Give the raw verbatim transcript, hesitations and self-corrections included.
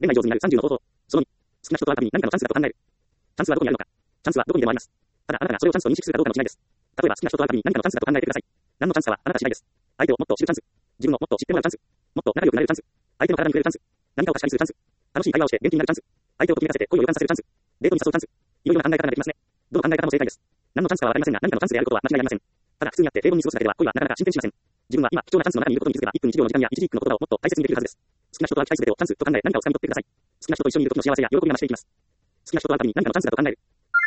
恋愛上手になるさんじゅうの方法。そのに、好きな人と会うたびに何かのチャンスだと考える。チャンスはどこにあるのか。チャンスはどこにでもあります。ただ、あなたがそれをチャンスと認識するかどうかの違いです。例えば、好きな人と会うたびに何かのチャンスだと考えてください。何のチャンスかはあなた次第です。相手をもっと知るチャンス。自分をもっと知ってもらうチャンス。もっと仲良くなれるチャンス。相手の体に触れるチャンス。何かを可視化にするチャンス。楽しい会話をして元気になるチャンス。相手をときめかせて恋を予感させるチャンス。デートに誘うチャンス。いろいろな考え方ができますね。どの考え方も正解です。何のチャンスかはわかりませんが、何かのチャンスであることは間違いありません。ただ、普通にやって平凡に過ごすだけでは恋はなかなか進展しません。自分は今、貴重なチャンスの中にいることに気づけば、いっぷんいちびょうの時間やいちじかんの言葉をもっと大切にできるはずです。好きな人と会う機会すべてをチャンスと考え、何かを掴み取ってください。好きな人と一緒にいる時の幸せや喜びが増していきます。好きな人と会うたびに何かのチャンスだと考える。